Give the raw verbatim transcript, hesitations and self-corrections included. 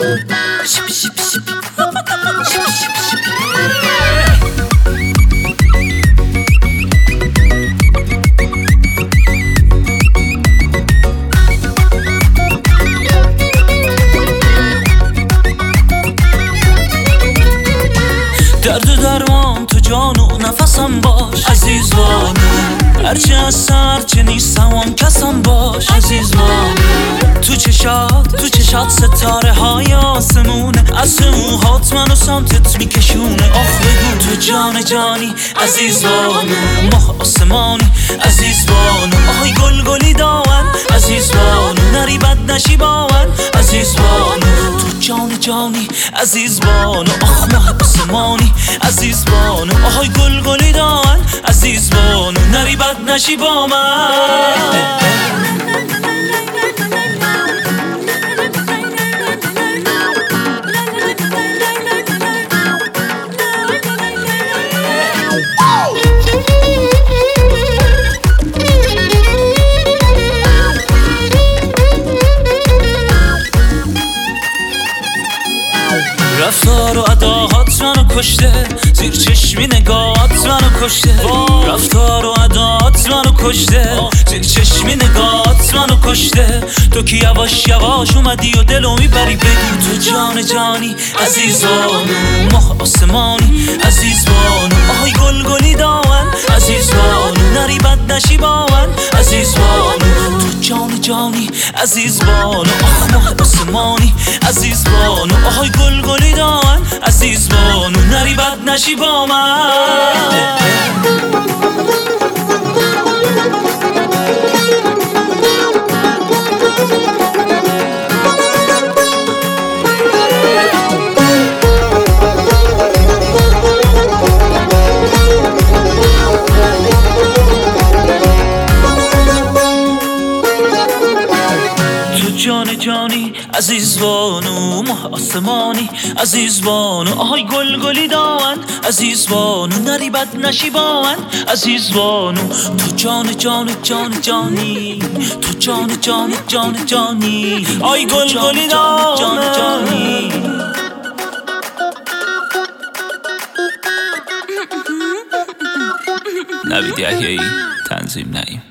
درد و درمان تو جان و نفسم باش عزیز بانو، هرچی هست هرچی نیستم آن کسم باش عزیز بانو. تو چشات تو چشات ستاره های آسمونه، از موهات منو سمتت میکشونه. آخ بگو تو جان جانی عزیز بانو، ماه آسمانی عزیز بانو. آهای گل گلی داون عزیز بانو، نری بد نشی باون عزیز بانو. تو جان جانی عزیز بانو، آخ ماه آسمانی عزیز بانو. آهای گل گلی داون عزیز بانو، نری بد نشی با من. رفتار و اداهات منو کشته، زیر چشمی نگاهات منو کشته. رفتار و اداهات منو کشته، زیر چشمی نگاهات منو کشته. تو که یواش یواش اومدی و دلو میبری. بگو تو جان جانی عزیز بانو، ماه آسمانی عزیز بانو. آهای گل گلی داون عزیز بانو، نری بد نشی باون عزیز بانو. تو جان جانی عزیز بانو، آخ ماه آسمانی عزیز بانو. آهای گل گلی داون عزیز بانو، نری بد نشی با من. جان جانی عزیز بانو، ماه آسمانی عزیز بانو. آهای گل گلی داون عزیز بانو، نری بد نشی با من عزیز بانو. تو جان جان جان جانی، تو جان جان جان جانی. آی گل گلی داون جان جانی. نوید یحیایی، تنظیم نعیم.